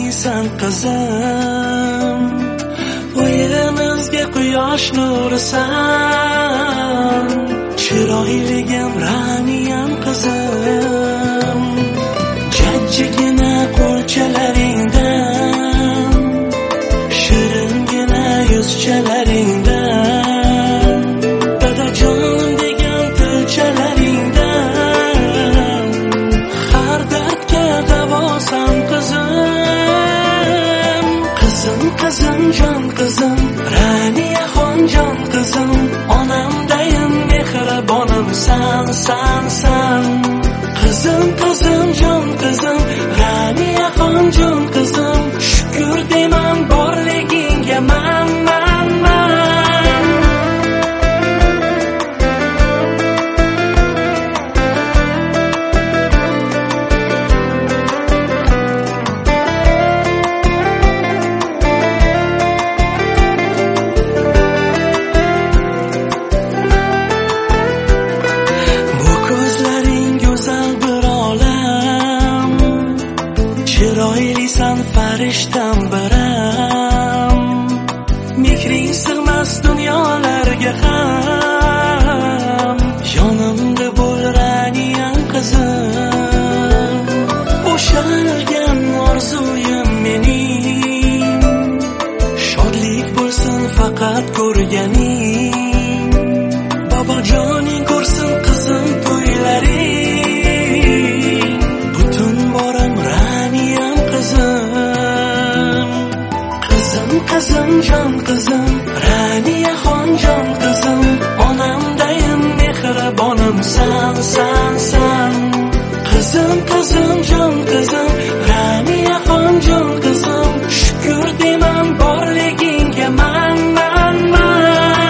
mehringsan qizim, uyimizga quyosh nurisan, chiroyligim Raniyam qizim. Jajjigina qo'lchalaringdan, shiringina yuzchalaringdan, dadajonim degan tilchalaringdan har dardga davosan qizim. Qizim, qizim, jon qizim, Raniyaxon jon qizim, onamdayin mehribonim san, san, san. Qizim, qizim, jon qizim, Raniyaxon jon qizim, shukr deyman borligingga man, man, man. Bu ko'zlaring go'zal bir olam, chiroylisan farishtam biram, mehring sig'mas dunyolarga ham, yonimda bo'l Raniyam qizim. O'shalgan orzuyim mening, shodlik bo'lsin faqat ko'rganing, bobojoning ko'rsin qizim to'ylaring, butun borim Raniyam qizim. Qizim, qizim, jon qizim, Raniyaxon jon qizim, onamdayin mehribonim san, san, san. Qizim, qizim, jon qizim, Raniyaxon jon qizim, shukr deyman borligingga man, man, man.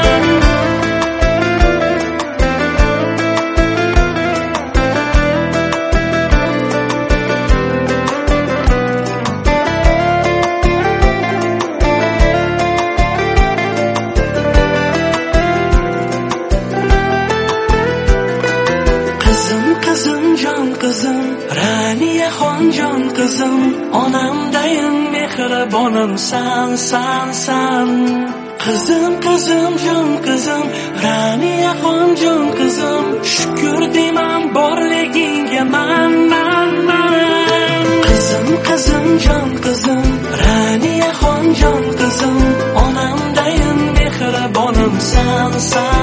Qizim, qizim, jon qizim, Raniyaxon jon qizim, onamdayin mehribonim san, san, san. Qizim, qizim, jon qizim, Raniyaxon jon qizim, shukr deyman borligingga man, man, man. Qizim, qizim, jon qizim, Raniyaxon jon qizim, onamdayin mehribonim san, san.